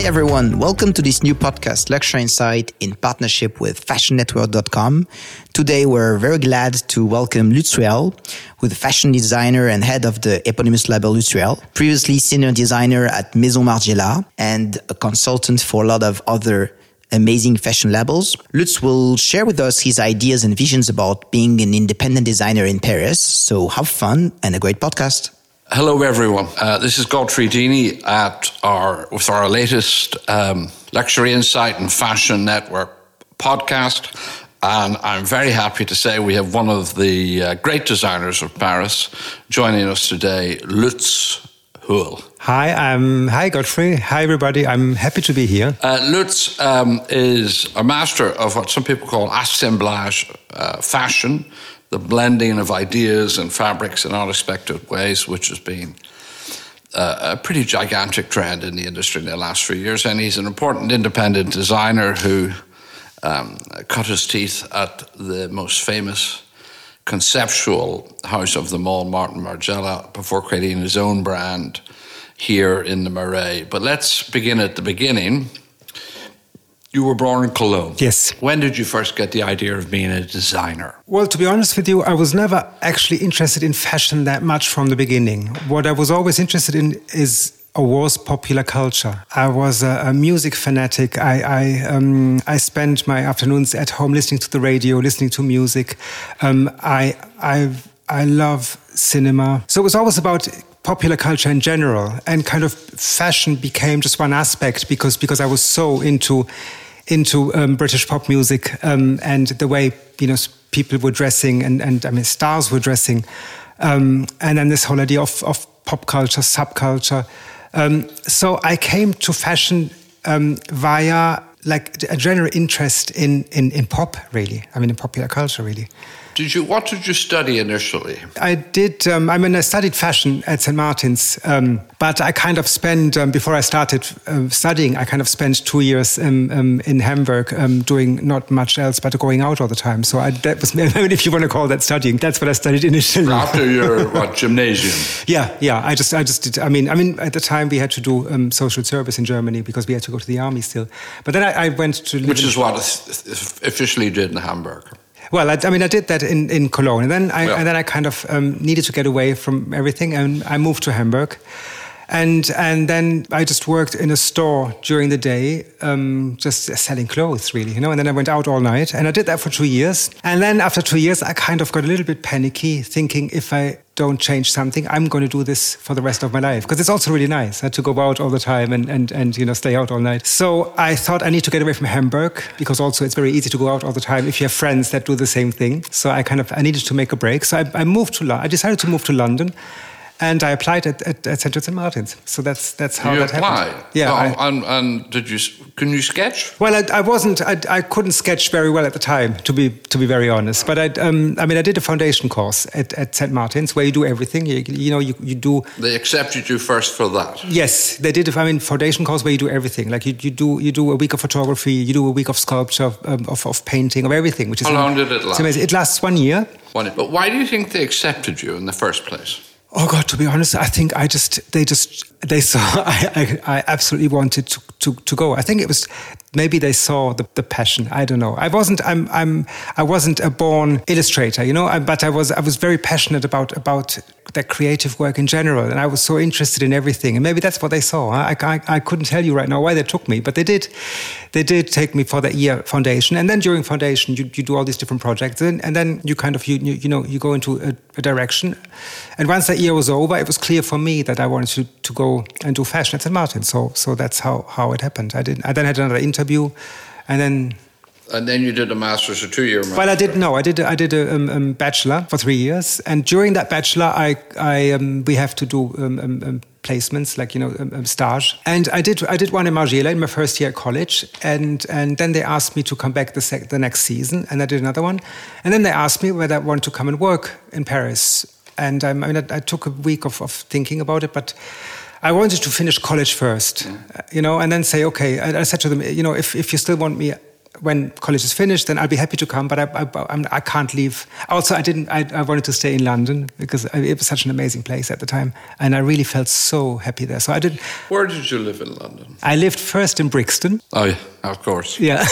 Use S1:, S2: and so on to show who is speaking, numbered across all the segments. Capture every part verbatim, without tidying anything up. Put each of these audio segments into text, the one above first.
S1: Hi everyone, welcome to this new podcast, Luxury Insight, in partnership with fashion network dot com. Today we're very glad to welcome Lutz Ruel, who is a fashion designer and head of the eponymous label Lutz Ruel, previously senior designer at Maison Margiela and a consultant for a lot of other amazing fashion labels. Lutz will share with us his ideas and visions about being an independent designer in Paris. So have fun and a great podcast.
S2: Hello, everyone. Uh, this is Godfrey Deeney at our with our latest um, Luxury Insight and Fashion Network podcast, and I'm very happy to say we have one of the uh, great designers of Paris joining us today, Lutz Ruel.
S3: Hi, I'm hi Godfrey. Hi, everybody. I'm happy to be here.
S2: Uh, Lutz um, is a master of what some people call assemblage uh, fashion. The blending of ideas and fabrics in unexpected ways, which has been uh, a pretty gigantic trend in the industry in the last few years. And he's an important independent designer who um, cut his teeth at the most famous conceptual house of them all, Martin Margiela, before creating his own brand here in the Marais. But let's begin at the beginning. You were born in Cologne.
S3: Yes.
S2: When did you first get the idea of being a designer?
S3: Well, to be honest with you, I was never actually interested in fashion that much from the beginning. What I was always interested in is or was popular culture. I was a, a music fanatic. I I, um, I spent my afternoons at home listening to the radio, listening to music. Um, I I I love cinema. So it was always about popular culture in general, and kind of fashion became just one aspect because because I was so into. into um, British pop music um, and the way, you know, people were dressing and, and I mean, stars were dressing. Um, and then this whole idea of, of pop culture, subculture. Um, so I came to fashion um, via like a general interest in, in, in pop, really. I mean, in popular culture, really.
S2: Did you? What did you study initially?
S3: I did. Um, I mean, I studied fashion at Saint Martin's, um, but I kind of spent um, before I started uh, studying. I kind of spent two years um, um, in Hamburg um, doing not much else but going out all the time. So I, that was, I mean, if you want to call that studying, that's what I studied initially.
S2: After your what gymnasium?
S3: Yeah, yeah. I just, I just did. I mean, I mean, at the time we had to do um, social service in Germany because we had to go to the army still. But then I, I went to live
S2: which
S3: in,
S2: is what officially did in Hamburg.
S3: Well, I, I mean, I did that in, in Cologne, and then I
S2: yeah.
S3: and then I kind of um, needed to get away from everything, and I moved to Hamburg, and and then I just worked in a store during the day, um, just selling clothes, really, you know. And then I went out all night, and I did that for two years. And then after two years, I kind of got a little bit panicky, thinking if I don't change something, I'm going to do this for the rest of my life. Because it's also really nice uh, to go out all the time and, and, and you know stay out all night. So I thought I need to get away from Hamburg, because also it's very easy to go out all the time if you have friends that do the same thing. So I kind of I needed to make a break. So I, I moved to I decided to move to London. And I applied at, at, at Saint Martin's. So that's that's how
S2: you
S3: that
S2: applied.
S3: happened. Yeah.
S2: Oh,
S3: I,
S2: and, and did you? Can you sketch?
S3: Well, I, I wasn't. I, I couldn't sketch very well at the time, to be to be very honest. But I, um, I mean, I did a foundation course at, at Saint Martin's where you do everything. You, you know, you, you do.
S2: They accepted you first for that.
S3: Yes, they did. I mean, foundation course where you do everything. Like you, you do you do a week of photography, you do a week of sculpture, um, of of painting, of everything. Which is
S2: how long did it last?
S3: Amazing. It lasts one year.
S2: One year. But why do you think they accepted you in the first place?
S3: Oh God! To be honest, I think I just they just they saw I I, I absolutely wanted to, to, to go. I think it was maybe they saw the, the passion. I don't know. I wasn't I'm I'm I wasn't a born illustrator, you know. I, but I was I was very passionate about about that creative work in general, and I was so interested in everything. And maybe that's what they saw. I I, I couldn't tell you right now why they took me, but they did. They did take me for that year foundation, and then during foundation you, you do all these different projects, and, and then you kind of you you know you go into a, a direction, and once that year was over, it was clear for me that I wanted to, to go and do fashion at Saint Martin. So so that's how, how it happened. I did. I then had another interview, and then.
S2: And then you did a master's, a two-year master's.
S3: Well, I did no. I did. I did a um, um, bachelor for three years, and during that bachelor, I I um, we have to do um, um, um, placements, like you know, um, um, stage. And I did. I did one in Margiela in my first year at college, and and then they asked me to come back the sec- the next season, and I did another one, and then they asked me whether I wanted to come and work in Paris. And um, I mean, I, I took a week of, of thinking about it, but I wanted to finish college first, yeah. you know, and then say, okay. I, I said to them, you know, if, if you still want me when college is finished, then I'll be happy to come, but I, I, I'm, I can't leave. Also, I didn't. I, I wanted to stay in London because it was such an amazing place at the time, and I really felt so happy there. So I did.
S2: Where did you live in London?
S3: I lived first in Brixton.
S2: Oh, yeah, of course.
S3: Yeah,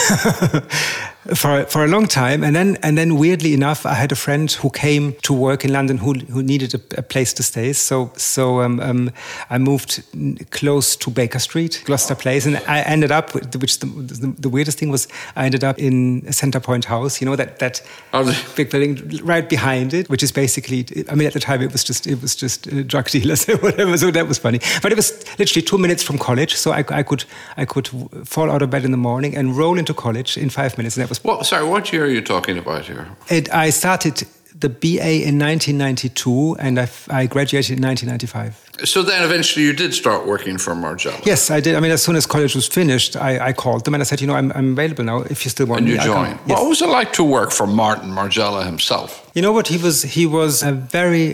S3: for for a long time, and then and then weirdly enough, I had a friend who came to work in London who who needed a, a place to stay. So so um, um, I moved close to Baker Street, Gloucester Place, and I ended up with, which the, the, the weirdest thing was I ended up in Centrepoint House. You know that that
S2: oh,
S3: big building right behind it, which is basically. I mean, at the time it was just it was just uh, drug dealers or whatever. So that was funny, but it was literally two minutes from college, so I, I could I could fall out of bed in the morning and roll into college in five minutes, and that was.
S2: What, sorry, what year are you talking about here?
S3: It, I started the B A in nineteen ninety-two, and I, I graduated in nineteen ninety-five.
S2: So then eventually you did start working for Margiela?
S3: Yes, I did. I mean, as soon as college was finished, I, I called them and I said, you know, I'm, I'm available now if you still want
S2: and
S3: me.
S2: And you joined. Yes. What was it like to work for Martin Margiela himself?
S3: You know what? He was, he was a very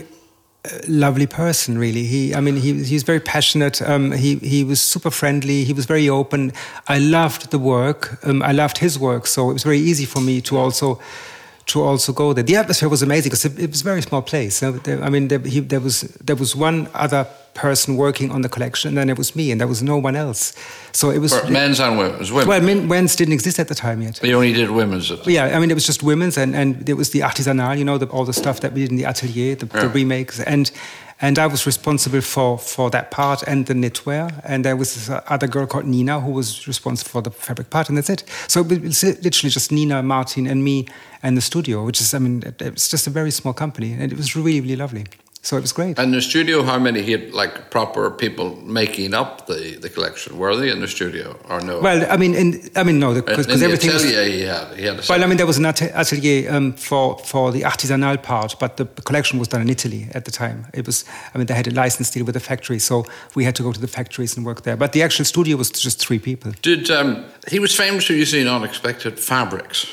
S3: lovely person, really. He, I mean, he he's very passionate. Um, he he was super friendly. He was very open. I loved the work. Um, I loved his work, so it was very easy for me to also to also go there. The atmosphere was amazing because it, it was a very small place. I mean, there, he, there was there was one other person working on the collection, and then it was me, and there was no one else. So it was
S2: for men's and women's. Women.
S3: Well, men, men's didn't exist at the time yet.
S2: But you only did women's. At the
S3: yeah, I mean, it was just women's, and and it was the artisanal, you know, the, all the stuff that we did in the atelier, the, yeah. the remakes, and. And I was responsible for, for that part and the knitwear. And there was this other girl called Nina who was responsible for the fabric part, and that's it. So it was literally just Nina, Martin, and me and the studio, which is, I mean, it's just a very small company. And it was really, really lovely. So it was great.
S2: And the studio, how many he had, like, proper people making up the, the collection? Were they in the studio or no?
S3: Well, I mean, in, I mean, no, because everything.
S2: In the atelier,
S3: was,
S2: he had. He had a
S3: well, I mean, there was an atelier um, for for the artisanal part, but the collection was done in Italy at the time. It was, I mean, they had a license deal with the factory, so we had to go to the factories and work there. But the actual studio was just three people.
S2: Did um, he was famous for using unexpected fabrics?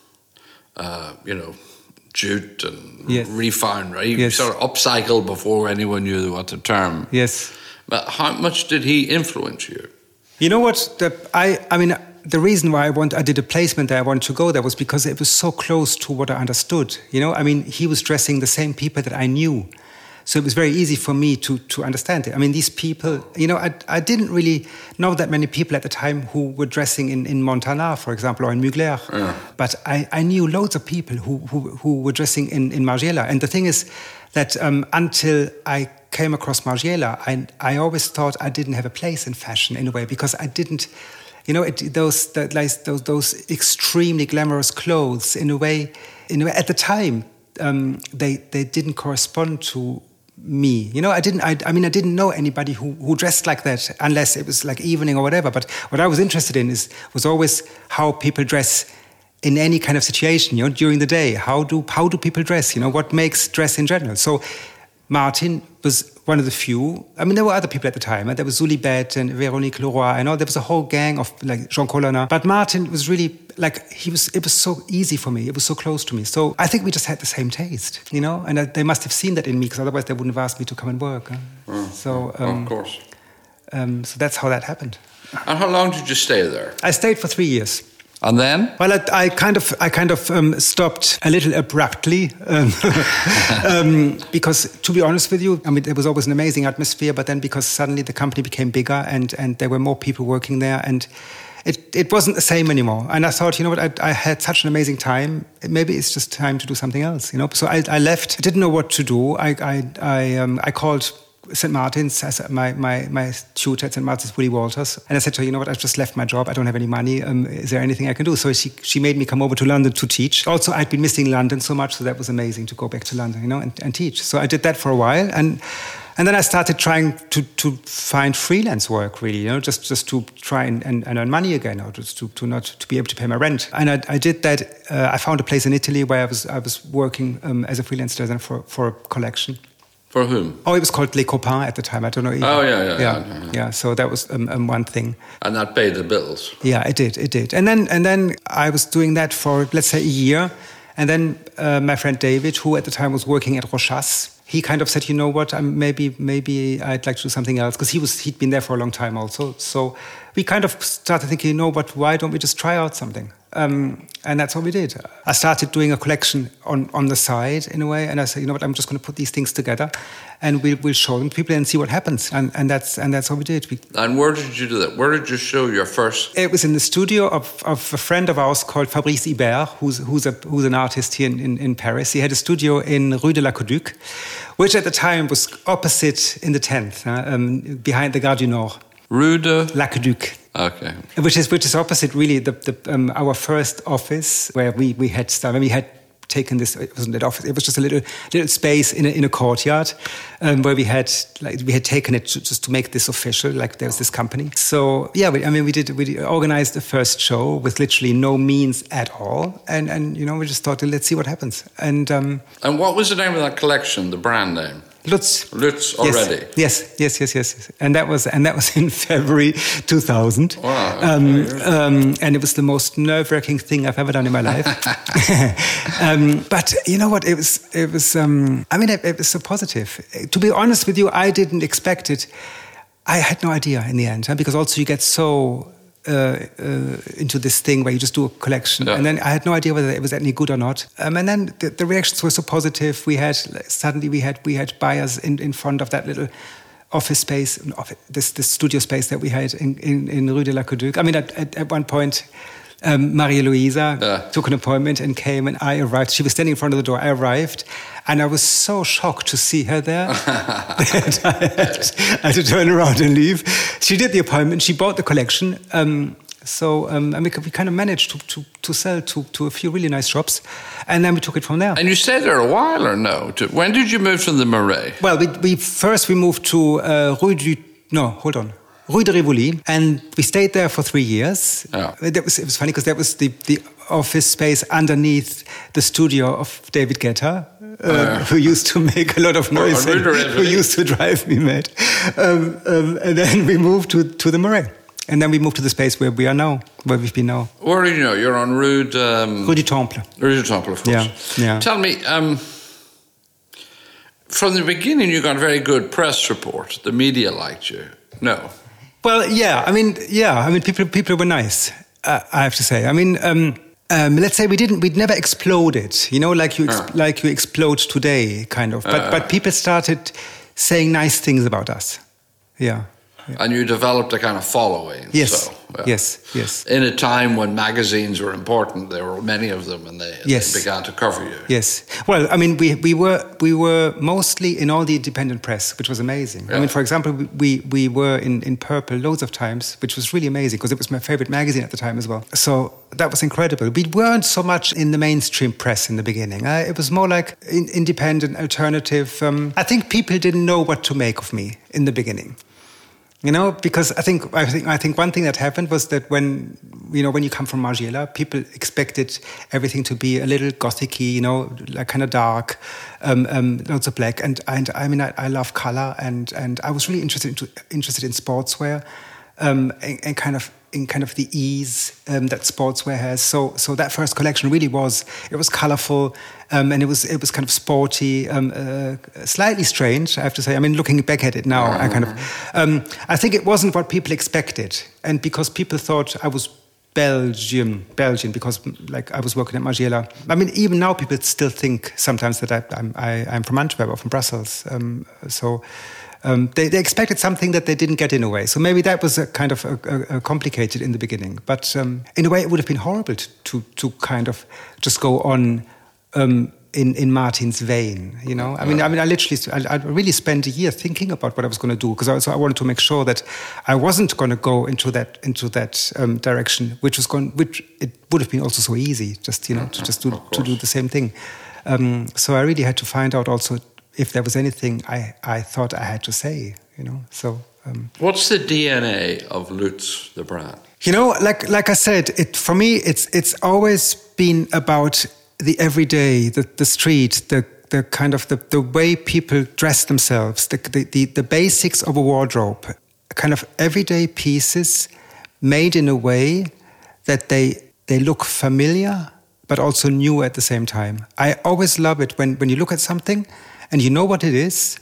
S2: Uh, you know. Jute and
S3: yes.
S2: refound, right? He
S3: yes.
S2: sort of upcycled before anyone knew what the term.
S3: Yes.
S2: But how much did he influence you?
S3: You know what? The, I, I mean, the reason why I want, I did a placement there, I wanted to go there was because it was so close to what I understood. You know, I mean, he was dressing the same people that I knew. So it was very easy for me to, to understand it. I mean, these people, you know, I, I didn't really know that many people at the time who were dressing in, in Montana, for example, or in Mugler. Yeah. But I, I knew loads of people who, who, who were dressing in, in Margiela. And the thing is that um, until I came across Margiela, I, I always thought I didn't have a place in fashion in a way, because I didn't, you know, it, those, that, like, those, those extremely glamorous clothes, in a way, in a way at the time, um, they, they didn't correspond to me, you know, I didn't, I, I mean, I didn't know anybody who, who dressed like that unless it was like evening or whatever. But what I was interested in is, was always how people dress in any kind of situation, you know, during the day. How do, how do people dress? You know, what makes dress in general? So Martin was one of the few. I mean, there were other people at the time. Right? There was Zuli Bet and Véronique Leroy. I know there was a whole gang of like Jean Colonna. But Martin was really like, he was, it was so easy for me. It was so close to me. So I think we just had the same taste, you know, and they must have seen that in me, because otherwise they wouldn't have asked me to come and work. Huh?
S2: Mm,
S3: so, um,
S2: of course.
S3: Um, so that's how that happened.
S2: And how long did you stay there?
S3: I stayed for three years.
S2: And then?
S3: Well, I, I kind of, I kind of um, stopped a little abruptly, um, um, because to be honest with you, I mean, there was always an amazing atmosphere, but then because suddenly the company became bigger and, and there were more people working there, and it, it wasn't the same anymore. And I thought, you know what, I, I had such an amazing time. Maybe it's just time to do something else, you know. So I, I left. I didn't know what to do. I, I, I, um, I called Saint Martin's, my, my, my tutor at Saint Martin's, Willie Walters. And I said to her, you know what, I've just left my job. I don't have any money. Um, is there anything I can do? So she, she made me come over to London to teach. Also, I'd been missing London so much, so that was amazing to go back to London, you know, and, and teach. So I did that for a while. And and then I started trying to, to find freelance work, really, you know, just, just to try and, and, and earn money again, or just to, to not to be able to pay my rent. And I, I did that. Uh, I found a place in Italy where I was, I was working um, as a freelance designer for, for a collection.
S2: For whom?
S3: Oh, it was called Les Copains at the time. I don't know. Either.
S2: Oh, yeah, yeah,
S3: yeah,
S2: yeah. yeah,
S3: yeah. So that was um, um, one thing.
S2: And that paid the bills.
S3: Yeah, it did, it did. And then, and then I was doing that for, let's say, a year. And then uh, my friend David, who at the time was working at Rochas, he kind of said, you know what, I'm, maybe, maybe I'd like to do something else, because he was, he'd been there for a long time also. So we kind of started thinking, you know what, why don't we just try out something? Um, and that's what we did. I started doing a collection on, on the side in a way, and I said, you know what, I'm just going to put these things together, and we'll, we'll show them to people and see what happens. And, and that's and that's what we did. We,
S2: and where did you do that? Where did you show your first?
S3: It was in the studio of, of a friend of ours called Fabrice Ibert, who's who's a who's an artist here in, in, in Paris. He had a studio in Rue de l'Aqueduc, which at the time was opposite in the tenth, uh, um, behind the Gare du Nord.
S2: Rue de
S3: l'Aqueduc.
S2: Okay.
S3: Which is which is opposite really the, the um, our first office where we we had started. We had taken this. It wasn't an office. It was just a little little space in a, in a courtyard um, where we had like we had taken it to, just to make this official. Like there was this company. So yeah, we, I mean we did we organized the first show with literally no means at all, and and you know we just thought let's see what happens. And um,
S2: and what was the name of that collection? The brand name.
S3: Lutz.
S2: Lutz already.
S3: Yes, yes, yes, yes, yes. And that was and that was in February two thousand.
S2: Wow.
S3: Um, um, and it was the most nerve-wracking thing I've ever done in my life. um, but you know what? It was. It was. Um, I mean, it, it was so positive. To be honest with you, I didn't expect it. I had no idea in the end, huh? Because also you get so. Uh, uh, into this thing where you just do a collection, yeah. And then I had no idea whether it was any good or not. Um, and then the, the reactions were so positive. We had suddenly we had we had buyers in, in front of that little office space, this this studio space that we had in in, in Rue de l'Aqueduc. I mean, at, at, at one point. Um, Maria Luisa yeah. took an appointment and came, and I arrived. She was standing in front of the door. I arrived, and I was so shocked to see her there that I had, I had to turn around and leave. She did the appointment. She bought the collection. Um, so um, and we, we kind of managed to, to, to sell to, to a few really nice shops, and then we took it from there.
S2: And you stayed there a while, or no? When did you move from the Marais?
S3: Well, we, we first we moved to uh, Rue du... No, hold on. Rue de Rivoli, and we stayed there for three years.
S2: Yeah.
S3: That was, it was funny because that was the, the office space underneath the studio of David Guetta, uh, uh, who used to make a lot of noise and who used to drive me mad. Um, um, and then we moved to, to the Marais. And then we moved to the space where we are now, where we've been now.
S2: Where do you know? You're on Rue de... Um,
S3: Rue du Temple.
S2: Rue du Temple, of course.
S3: Yeah, yeah.
S2: Tell me... Um, from the beginning, you got a very good press report. The media liked you. No.
S3: Well, yeah. I mean, yeah. I mean, people people were nice. Uh, I have to say. I mean, um, um, let's say we didn't. We'd never exploded. You know, like you ex- uh. like you explode today, kind of. But uh. but people started saying nice things about us. Yeah. Yeah.
S2: And you developed a kind of following.
S3: Yes,
S2: so, yeah.
S3: yes, yes.
S2: In a time when magazines were important, there were many of them, and they,
S3: yes.
S2: they began to cover you.
S3: Yes. Well, I mean, we we were we were mostly in all the independent press, which was amazing. Yeah. I mean, for example, we we were in, in Purple loads of times, which was really amazing because it was my favorite magazine at the time as well. So that was incredible. We weren't so much in the mainstream press in the beginning. Uh, it was more like in, independent, alternative. Um, I think people didn't know what to make of me in the beginning. You know, because I think I think I think one thing that happened was that when you know when you come from Margiela, people expected everything to be a little gothic-y, you know, like kind of dark, um, um, lots of black. And and I mean, I, I love color, and and I was really interested into, interested in sportswear, um, and, and kind of in kind of the ease um, that sportswear has. So so that first collection really was it was colorful. Um, and it was it was kind of sporty, um, uh, slightly strange, I have to say. I mean, looking back at it now, I kind of, um, I think it wasn't what people expected, and because people thought I was Belgian, Belgian, because like I was working at Margiela. I mean, even now people still think sometimes that I, I'm I, I'm from Antwerp or from Brussels. Um, so um, they they expected something that they didn't get in a way. So maybe that was a kind of a, a, a complicated in the beginning, but um, in a way it would have been horrible to to, to kind of just go on. Um, in, in Martin's vein, you know. I mean, I mean, I literally, I, I really spent a year thinking about what I was going to do because I, so I wanted to make sure that I wasn't going to go into that into that um, direction, which was going, which it would have been also so easy, just you know, to just do to do the same thing. Um, so I really had to find out also if there was anything I I thought I had to say, you know. So. Um,
S2: What's the D N A of Lutz, the brand?
S3: You know, like like I said, it for me, it's it's always been about the everyday, the, the street, the the kind of the, the way people dress themselves, the, the, the, the basics of a wardrobe, kind of everyday pieces made in a way that they they look familiar but also new at the same time. I always love it when, when you look at something and you know what it is,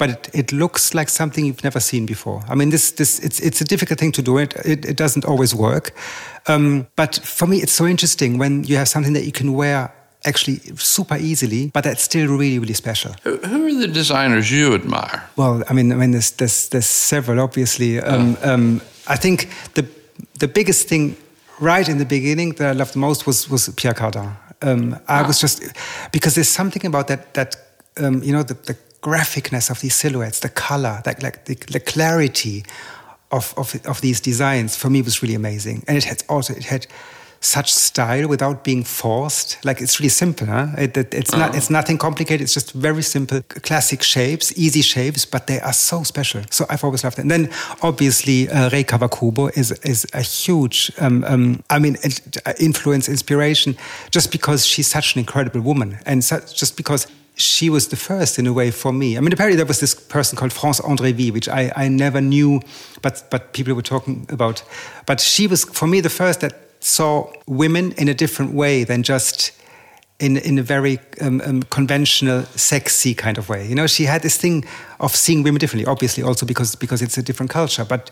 S3: but it, it looks like something you've never seen before. I mean, this this it's it's a difficult thing to do. It it, it doesn't always work, um, but for me, it's so interesting when you have something that you can wear actually super easily, but that's still really, really special.
S2: Who, who are the designers you admire?
S3: Well, I mean, I mean, there's there's, there's several, obviously. Um,
S2: yeah.
S3: um, I think the the biggest thing right in the beginning that I loved the most was was Pierre Cardin. Um, I ah. was just because there's something about that that um, you know the, the graphicness of these silhouettes, the color, that like the, the clarity of, of of these designs for me was really amazing, and it had also it had such style without being forced. Like it's really simple, huh? It, it, it's uh-huh. not it's nothing complicated. It's just very simple, classic shapes, easy shapes, but they are so special. So I've always loved it. And then obviously uh, Rei Kawakubo is is a huge, um, um, I mean, influence, inspiration, just because she's such an incredible woman, and such, just because she was the first in a way for me. I mean, apparently there was this person called France Andrévy, which I, I never knew, but but people were talking about. But she was for me the first that saw women in a different way than just in in a very um, um, conventional, sexy kind of way. You know, she had this thing of seeing women differently. Obviously, also because because it's a different culture. But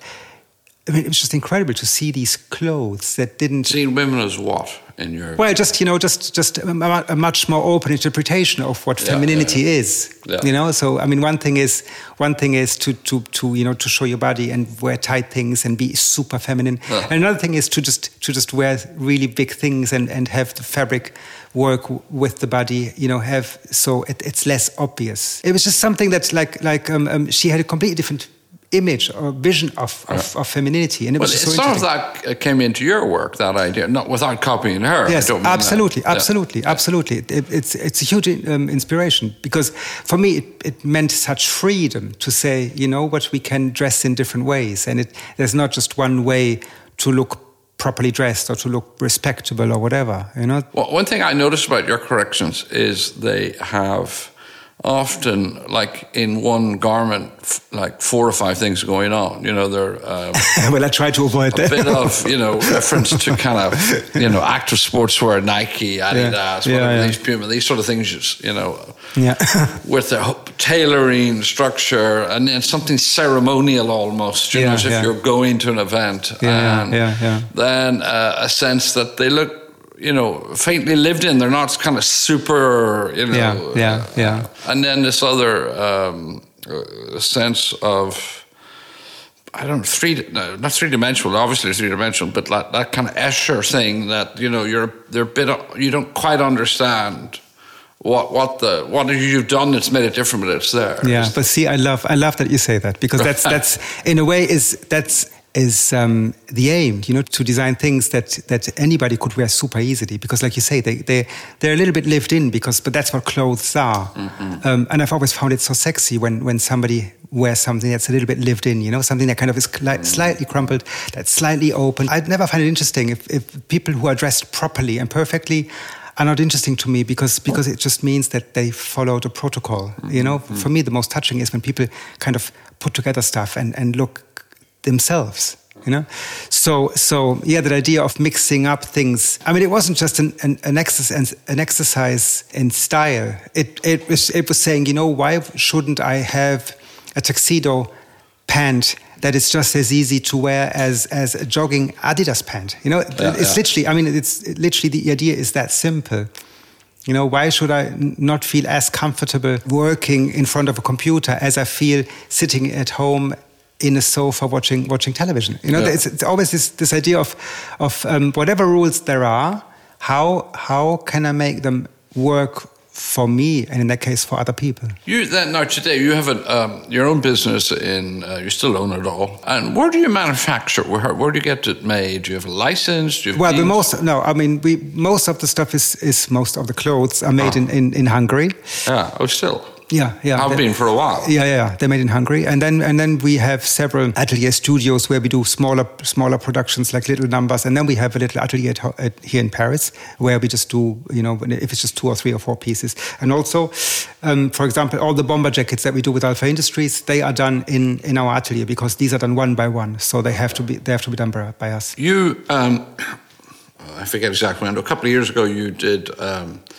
S3: I mean, it was just incredible to see these clothes that didn't.
S2: Seeing women as what in your?
S3: Well, just you know, just just a, a much more open interpretation of what
S2: yeah,
S3: femininity
S2: yeah, yeah.
S3: is.
S2: Yeah.
S3: You know, so I mean, one thing is one thing is to to to you know to show your body and wear tight things and be super feminine.
S2: Yeah.
S3: And another thing is to just to just wear really big things and and have the fabric work with the body. You know, have so it, it's less obvious. It was just something that's like like um, um, she had a completely different image or vision of, of, of femininity, and it
S2: well,
S3: was just so
S2: some
S3: interesting.
S2: of that came into your work, that idea, not without copying her.
S3: Yes,
S2: I don't mean
S3: absolutely,
S2: that.
S3: absolutely,
S2: yeah.
S3: absolutely. It, it's it's a huge um, inspiration because for me it, it meant such freedom to say, you know what, we can dress in different ways, and it there's not just one way to look properly dressed or to look respectable or whatever. You know.
S2: Well, one thing I noticed about your collections is they have often, like in one garment, f- like four or five things going on. You know, they're um,
S3: well, I try to avoid
S2: a
S3: that.
S2: bit of, you know, reference to kind of, you know, active sportswear, Nike, Adidas,
S3: yeah.
S2: whatever,
S3: Yeah, yeah.
S2: these Puma, these sort of things. Just, you know,
S3: yeah.
S2: with the tailoring structure and then something ceremonial almost. You
S3: yeah,
S2: know, as if
S3: yeah.
S2: you're going to an event,
S3: yeah,
S2: and
S3: yeah, yeah.
S2: then uh, a sense that they look, you know, faintly lived in. They're not kind of super, you know.
S3: Yeah, yeah, yeah.
S2: Uh, and then this other um, uh, sense of, I don't know, three, no, not three-dimensional, obviously three-dimensional, but that, that kind of Escher thing that, you know, you're, they're a bit, you don't quite understand what what the what you've done that's made it different, but it's there.
S3: Yeah,
S2: it's,
S3: but see, I love I love that you say that, because that's that's in a way is that's is um, the aim, you know, to design things that that anybody could wear super easily, because like you say, they they they're a little bit lived in, because but that's what clothes are. Mm-hmm. um, and I've always found it so sexy when when somebody wears something that's a little bit lived in, you know, something that kind of is cl- slightly crumpled, that's slightly open. I'd never find it interesting if, if people who are dressed properly and perfectly are not interesting to me, because because it just means that they followed a protocol. Mm-hmm. You know, mm-hmm. For me, the most touching is when people kind of put together stuff and, and look themselves. You know, so so yeah, that idea of mixing up things. I mean, it wasn't just an an, an exercise an exercise in style. It it was it was saying, you know, why shouldn't I have a tuxedo pant that is just as easy to wear as as a jogging Adidas pant? You know, yeah, it's yeah. literally. I mean, it's literally the idea is that simple. You know, why should I not feel as comfortable working in front of a computer as I feel sitting at home in a sofa watching watching television? You know, yeah. it's, it's always this this idea of of um, whatever rules there are, how how can I make them work for me, and in that case for other people.
S2: You then now today you have an, um, your own business in uh, you still own it all. And where do you manufacture? Where where do you get it made? Do you have a license? Do you have
S3: well,
S2: means?
S3: the most no, I mean we most of the stuff is is most of the clothes are made oh. in, in in Hungary.
S2: Yeah, oh, still.
S3: Yeah, yeah.
S2: I've been for a while.
S3: Yeah, yeah. They're made in Hungary, and then and then we have several atelier studios where we do smaller smaller productions, like little numbers, and then we have a little atelier at, at, here in Paris where we just do, you know, if it's just two or three or four pieces. And also, um, for example, all the bomber jackets that we do with Alpha Industries, they are done in, in our atelier, because these are done one by one, so they have to be they have to be done by, by us.
S2: You, um, I forget exactly when. A couple of years ago, you did. Um,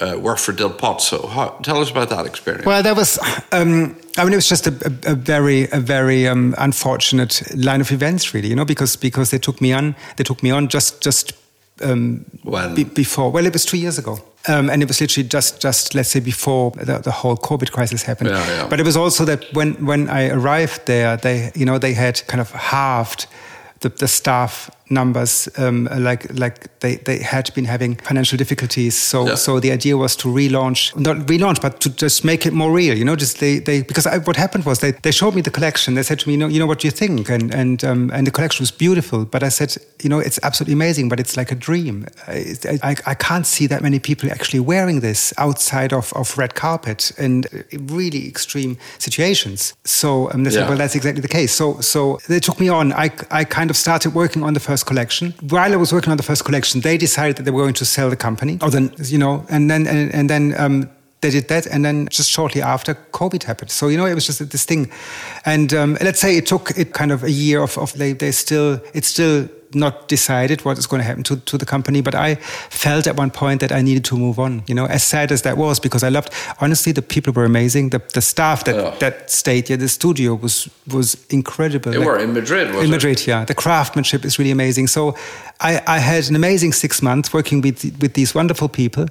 S2: uh, work for Del Pozzo. How, tell us about that experience.
S3: Well, that was, um, I mean, it was just a, a, a very, a very um, unfortunate line of events, really, you know, because because they took me on, they took me on just just um,
S2: when?
S3: Be, before. Well, it was two years ago. Um, and it was literally just, just let's say, before the, the whole COVID crisis happened.
S2: Yeah, yeah.
S3: But it was also that when, when I arrived there, they, you know, they had kind of halved the, the staff numbers, um, like like they, they had been having financial difficulties. So
S2: yeah.
S3: so the idea was to relaunch, not relaunch, but to just make it more real. You know, just they they because I, what happened was they, they showed me the collection. They said to me, you know, you know what do you think? And and um, and the collection was beautiful. But I said, you know, it's absolutely amazing, but it's like a dream. I I, I can't see that many people actually wearing this outside of, of red carpet in really extreme situations. So um, they said,
S2: yeah.
S3: well, that's exactly the case. So so they took me on. I I kind of started working on the first collection. While I was working on the first collection, they decided that they were going to sell the company. Or then, you know, and then and, and then um, they did that, and then just shortly after, COVID happened. So you know, it was just this thing. And um, let's say it took it kind of a year of, of they they still it's still not decided what is going to happen to, to the company. But I felt at one point that I needed to move on. You know, as sad as that was, because I loved. Honestly, the people were amazing. The the staff that
S2: yeah.
S3: that stayed, yeah, the studio was was incredible.
S2: They
S3: like,
S2: were in Madrid, wasn't
S3: in
S2: it?
S3: Madrid, yeah. The craftsmanship is really amazing. So I, I had an amazing six months working with with these wonderful people,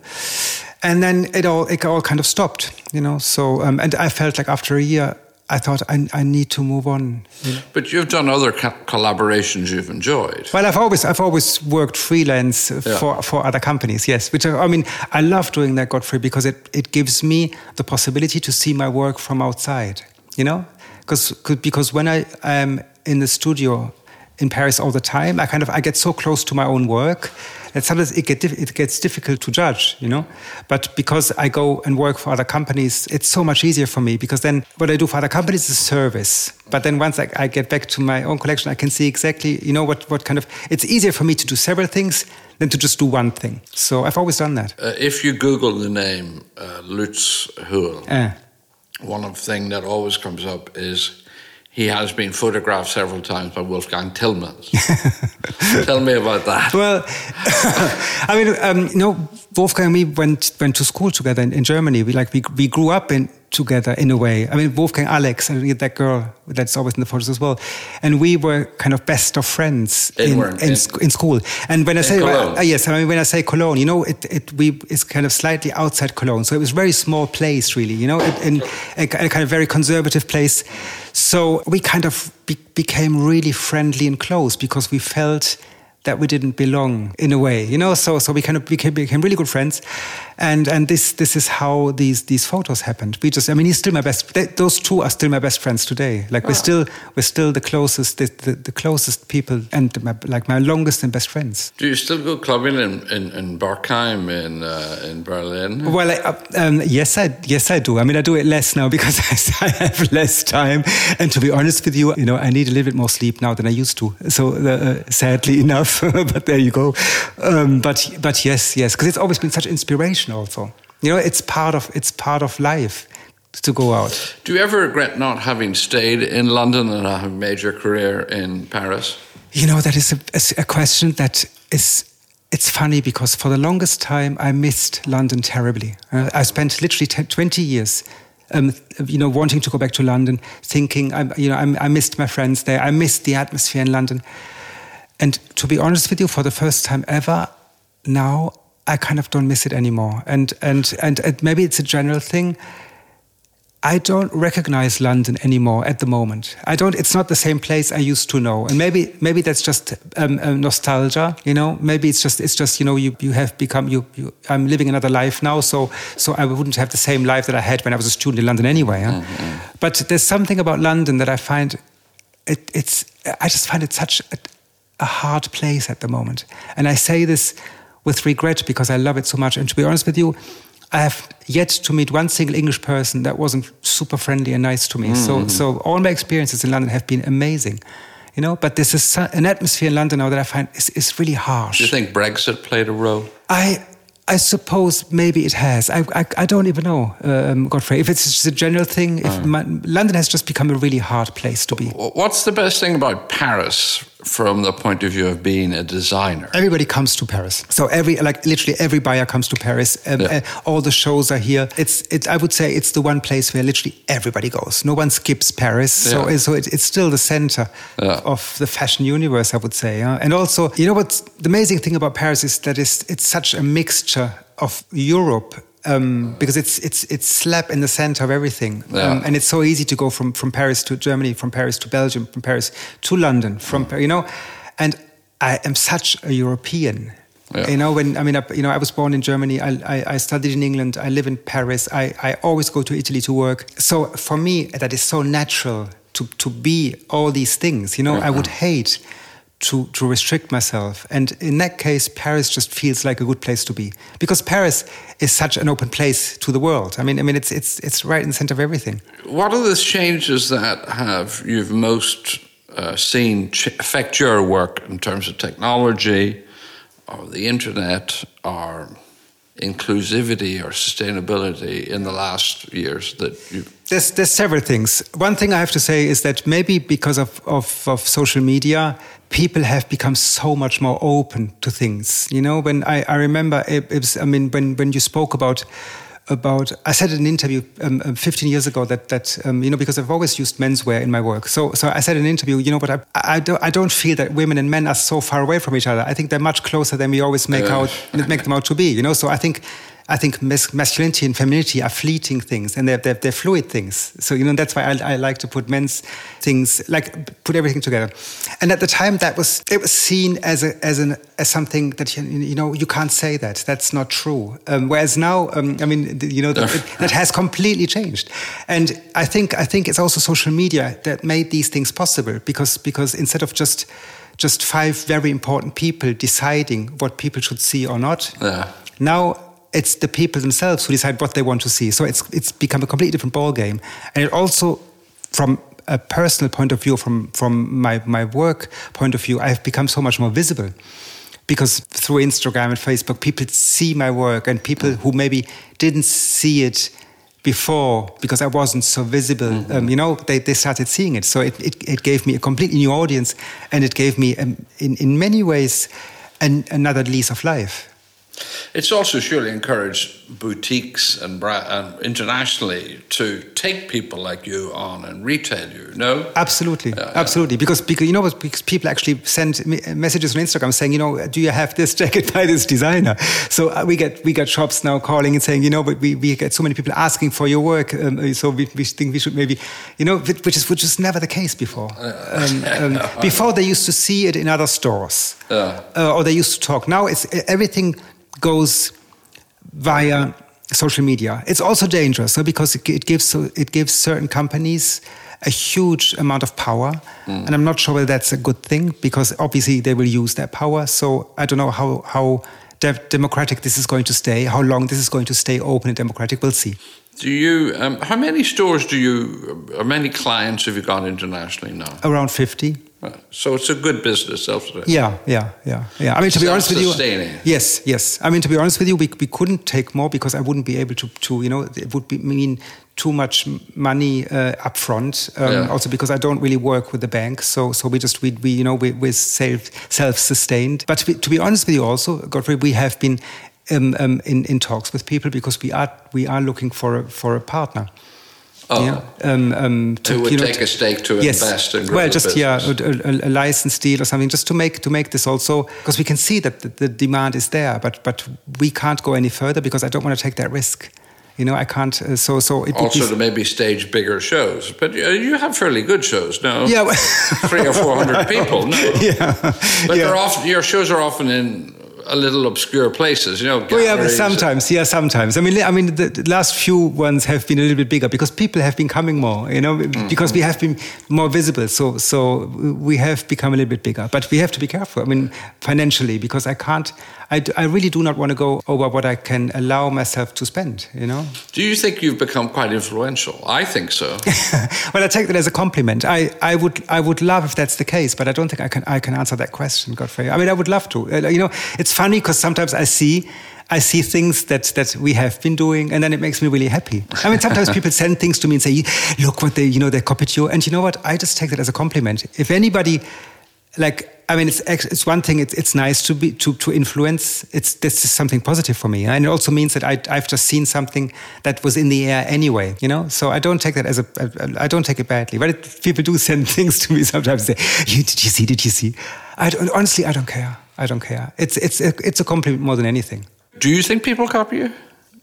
S3: and then it all it all kind of stopped, you know. So um, and I felt like after a year, I thought I, I need to move on. You know?
S2: But you've done other co- collaborations you've enjoyed.
S3: Well, I've always I've always worked freelance
S2: Yeah.
S3: for, for other companies, yes. Which I, I mean, I love doing that, Godfrey, because it, it gives me the possibility to see my work from outside. You know, because because when I am in the studio in Paris all the time, I kind of I get so close to my own work that sometimes it get it gets difficult to judge, you know. But because I go and work for other companies, it's so much easier for me, because then what I do for other companies is service. But then once I, I get back to my own collection, I can see exactly, you know, what what kind of. It's easier for me to do several things than to just do one thing. So I've always done that.
S2: Uh, if you Google the name uh, Lutz Huhl,
S3: Uh.
S2: one of the thing that always comes up is he has been photographed several times by Wolfgang Tillmans. Tell me about that.
S3: Well, I mean, um, you know, Wolfgang and me went went to school together in, in Germany. We like we we grew up in together in a way. I mean, Wolfgang, Alex, and that girl that's always in the photos as well, and we were kind of best of friends
S2: in
S3: in
S2: in,
S3: in, in school. And when I say
S2: Cologne.
S3: uh, yes, I mean when I say Cologne, you know, it it we it's kind of slightly outside Cologne, so it was a very small place, really, you know, in a, a kind of very conservative place. So we kind of be, became really friendly and close because we felt that we didn't belong in a way, you know. So so we kind of became, became really good friends, and and this this is how these these photos happened. We just, I mean, he's still my best. They, those two are still my best friends today. Like we're still we're still the closest the, the, the closest people, and my, like my longest and best friends.
S2: Do you still go clubbing in in, in Bergheim in uh, in Berlin?
S3: Well, I, uh, um, yes, I yes I do. I mean, I do it less now because I have less time. And to be honest with you, you know, I need a little bit more sleep now than I used to. So uh, sadly enough. But there you go. Um, but but yes, yes, because it's always been such inspiration. Also, you know, it's part of it's part of life to go out.
S2: Do you ever regret not having stayed in London and have made your career in Paris?
S3: You know, that is a, a question that is. It's funny because for the longest time I missed London terribly. Uh, I spent literally ten, twenty years. Um, you know, wanting to go back to London, thinking, I, you know, I, I missed my friends there. I missed the atmosphere in London. And to be honest with you, for the first time ever, now I kind of don't miss it anymore. And and and, and maybe it's a general thing. I don't recognize London anymore at the moment. I don't. It's not the same place I used to know. And maybe maybe that's just um, uh, nostalgia. You know, maybe it's just it's just you know you you have become you. you I'm living another life now, so so I wouldn't have the same life that I had when I was a student in London anyway. Huh? Mm-hmm. But there's something about London that I find it, it's. I just find it such a, a hard place at the moment. And I say this with regret because I love it so much. And to be honest with you, I have yet to meet one single English person that wasn't super friendly and nice to me. Mm-hmm. So so all my experiences in London have been amazing. You know, but there's a, an atmosphere in London now that I find is, is really harsh.
S2: Do you think Brexit played a role?
S3: I I suppose maybe it has. I I, I don't even know, um, Godfrey. If it's just a general thing, if
S2: uh.
S3: my, London has just become a really hard place to be.
S2: What's the best thing about Paris from the point of view of being a designer?
S3: Everybody comes to Paris. So every, like literally every buyer comes to Paris. Um, yeah. uh, all the shows are here. It's, it, I would say it's the one place where literally everybody goes. No one skips Paris. Yeah. So, so it, it's still the center yeah. of the fashion universe, I would say. Yeah? And also, you know what's the amazing thing about Paris is that it's, it's such a mixture of Europe. Um, because it's it's it's slap in the center of everything, yeah. um, and it's so easy to go from, from Paris to Germany, from Paris to Belgium, from Paris to London, from mm. you know, and I am such a European. Yeah. You know, when I mean, I, you know, I was born in Germany. I, I I studied in England. I live in Paris. I I always go to Italy to work. So for me, that is so natural to to be all these things. You know, mm-hmm. I would hate to to restrict myself, and in that case, Paris just feels like a good place to be, because Paris is such an open place to the world. I mean, I mean, it's it's it's right in the center of everything.
S2: What are the changes that have you've most uh, seen ch- affect your work in terms of technology, or the internet, or inclusivity or sustainability in the last years that you?
S3: There's there's several things. One thing I have to say is that maybe because of of, of social media, people have become so much more open to things. You know, when I, I remember, it, it was, I mean, when, when you spoke about, about, I said in an interview um, fifteen years ago that, that um, you know, because I've always used menswear in my work. So, so I said in an interview, you know, but I, I, don't, I don't feel that women and men are so far away from each other. I think they're much closer than we always make uh. out, make them out to be, you know? So I think, I think mas- masculinity and femininity are fleeting things, and they're, they're, they're fluid things. So, you know, that's why I, I like to put men's things, like put everything together. And at the time, that was it was seen as a, as an as something that, you know, you can't say that. That's not true. Um, whereas now, um, I mean, you know, that, it, that has completely changed. And I think I think it's also social media that made these things possible, because because instead of just just five very important people deciding what people should see or not, yeah. now it's the people themselves who decide what they want to see. So it's it's become a completely different ballgame. And it also, from a personal point of view, from, from my, my work point of view, I've become so much more visible. Because through Instagram and Facebook, people see my work, and people who maybe didn't see it before because I wasn't so visible, mm-hmm. um, you know, they, they started seeing it. So it, it, it gave me a completely new audience, and it gave me, um, in, in many ways, an, another lease of life.
S2: It's also surely encouraged boutiques and, bra- and internationally to take people like you on and retail you, no?
S3: Absolutely, uh, absolutely. Yeah. Because, because, you know, because people actually send messages on Instagram saying, you know, do you have this jacket by this designer? So uh, we get we get shops now calling and saying, you know, but we, we get so many people asking for your work, um, so we, we think we should maybe, you know, which is which is never the case before. Um, um, before they used to see it in other stores, yeah. uh, or they used to talk. Now it's everything goes via social media. It's also dangerous, so because it, it gives it gives certain companies a huge amount of power, mm. and I'm not sure whether that's a good thing, because obviously they will use that power. So I don't know how how de- democratic this is going to stay, how long this is going to stay open and democratic. We'll see.
S2: Do you? Um, how many stores do you? How many clients have you got internationally now?
S3: Around fifty.
S2: So it's a good business, self-sustaining.
S3: Yeah, yeah, yeah, yeah. I mean, to be honest with you, yes, yes. I mean, to be honest with you, we we couldn't take more because I wouldn't be able to, to you know, it would be mean too much money uh, up front. Um, yeah. Also because I don't really work with the bank, so so we just we we you know we we're self self-sustained. But to be, to be honest with you, also, Godfrey, we have been um, um, in in talks with people because we are we are looking for a, for a partner.
S2: Oh,
S3: yeah. um, um,
S2: to, Who would you know, take a stake to
S3: yes.
S2: invest in grow
S3: well, just
S2: the
S3: yeah, a, a, a license deal or something, just to make to make this also, because we can see that the, the demand is there, but but we can't go any further because I don't want to take that risk. You know, I can't. Uh, so so it
S2: also
S3: be,
S2: to maybe stage bigger shows, but uh, you have fairly good shows, no?
S3: Yeah, well,
S2: three or four hundred people, no?
S3: Yeah,
S2: but
S3: yeah.
S2: they're often your shows are often in a little obscure places, you know.
S3: Oh yeah, but sometimes, yeah, sometimes. I mean, I mean, the, the last few ones have been a little bit bigger because people have been coming more, you know, mm-hmm. because we have been more visible. So, so we have become a little bit bigger. But we have to be careful. I mean, financially, because I can't. I, I really do not want to go over what I can allow myself to spend, you know.
S2: Do you think you've become quite influential? I think so.
S3: Well, I take that as a compliment. I, I would I would love if that's the case, but I don't think I can I can answer that question, Godfrey. I mean, I would love to. Uh, you know, it's funny because sometimes I see I see things that that we have been doing, and then it makes me really happy. I mean, sometimes people send things to me and say, "Look what they, you know, they copied you," and you know what? I just take that as a compliment. If anybody like, I mean, it's it's one thing. It's it's nice to be to to influence. It's this is something positive for me, and it also means that I I've just seen something that was in the air anyway, you know. So I don't take that as a I don't take it badly. But it, people do send things to me sometimes. Say, you, did you see? Did you see? I don't, honestly, I don't care. I don't care. It's it's it's a compliment more than anything.
S2: Do you think people copy you?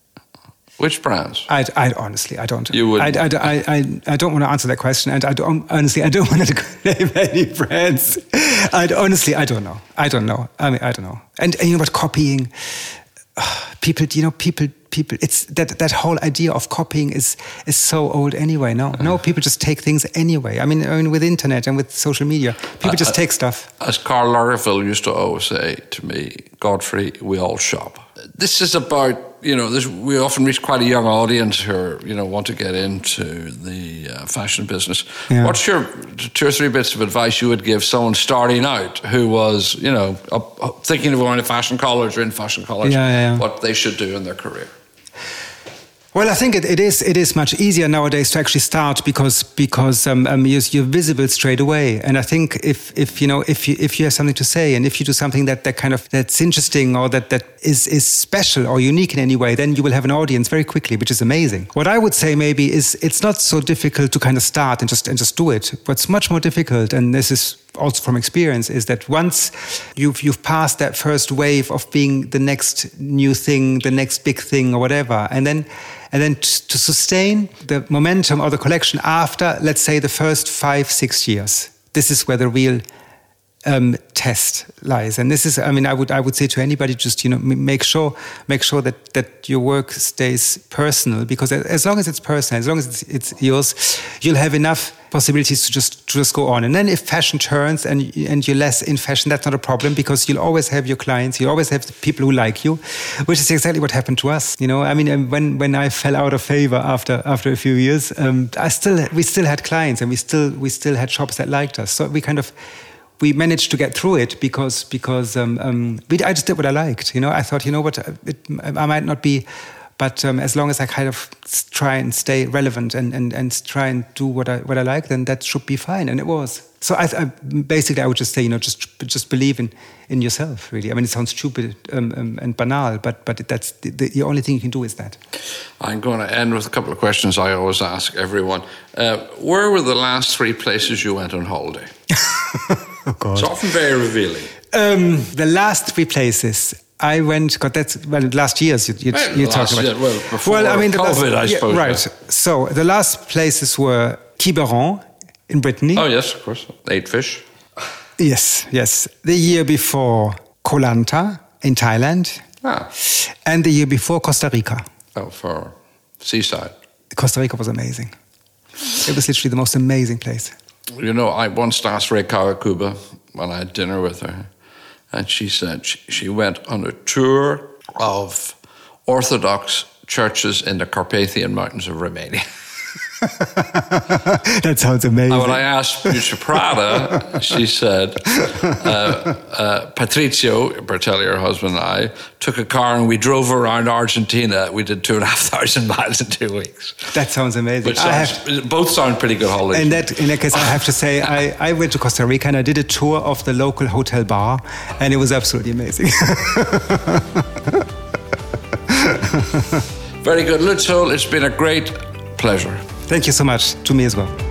S2: Which brands?
S3: I, I honestly, I don't.
S2: You would.
S3: I, I, I, I don't want to answer that question, and I don't honestly, I don't want to name any brands. I honestly, I don't know. I don't know. I mean, I don't know. And, and you know what? Copying, uh, people. You know, people. People. It's that that whole idea of copying is is so old anyway. No, no. People just take things anyway. I mean, I mean, with internet and with social media, people uh, just take stuff.
S2: As Karl Lagerfeld used to always say to me, Godfrey, we all shop. This is about, you know, this, we often reach quite a young audience who, are, you know, want to get into the uh, fashion business. Yeah. What's your two or three bits of advice you would give someone starting out who was, you know, up, up thinking of going to fashion college or in fashion college,
S3: yeah, yeah, yeah.
S2: what they should do in their career?
S3: Well, I think it, it is it is much easier nowadays to actually start because because um, um, you're, you're visible straight away. And I think if if you know if you if you have something to say and if you do something that, that kind of that's interesting or that, that is is special or unique in any way, then you will have an audience very quickly, which is amazing. What I would say maybe is it's not so difficult to kind of start and just and just do it. What's much more difficult, and this is also from experience, is that once you've you've passed that first wave of being the next new thing, the next big thing or whatever, and then and then t- to sustain the momentum of the collection after, let's say, the first five, six years. This is where the real um, test lies. And this is, I mean, I would I would say to anybody, just, you know, make sure make sure that, that your work stays personal, because as long as it's personal, as long as it's, it's yours, you'll have enough possibilities to just to just go on. And then if fashion turns and and you're less in fashion, that's not a problem, because you'll always have your clients, you always have the people who like you, which is exactly what happened to us. You know, I mean, when when I fell out of favor after after a few years, um, I still we still had clients and we still we still had shops that liked us. So we kind of we managed to get through it because because um, um, we, I just did what I liked. You know, I thought, you know what, it, I might not be. But um, as long as I kind of try and stay relevant and, and, and try and do what I what I like, then that should be fine. And it was. So I, I basically I would just say, you know, just just believe in, in yourself, really. I mean, it sounds stupid um, um, and banal, but but that's the, the only thing you can do is that.
S2: I'm going to end with a couple of questions I always ask everyone. Uh, where were the last three places you went on holiday?
S3: Oh, God.
S2: It's often very revealing.
S3: Um, the last three places. I went, God, that's, well, last year's you, you,
S2: well,
S3: you're talking about.
S2: Year, well, before
S3: well, I mean, the
S2: COVID,
S3: last,
S2: I suppose.
S3: Yeah, right. Yeah. So the last places were Quiberon in Brittany.
S2: Oh, yes, of course. Ate fish.
S3: Yes, yes. The year before, Koh Lanta in Thailand.
S2: Ah.
S3: And the year before, Costa Rica.
S2: Oh, for seaside.
S3: Costa Rica was amazing. It was literally the most amazing place.
S2: You know, I once asked Rei Kawakubo when I had dinner with her. And she said she, she went on a tour of Orthodox churches in the Carpathian Mountains of Romania.
S3: That sounds amazing.
S2: And when I asked Lucia Prada, she said, uh, uh, Patrizio Bertelli, her husband, and I took a car and we drove around Argentina. We did two and a half thousand miles in two weeks.
S3: That sounds amazing.
S2: Which sounds, have, both sound pretty good holidays.
S3: In that, in that case, I have to say, I, I went to Costa Rica and I did a tour of the local hotel bar, and it was absolutely amazing.
S2: Very good. Lutz Hull, it's been a great pleasure.
S3: Thank you so much. To me as well.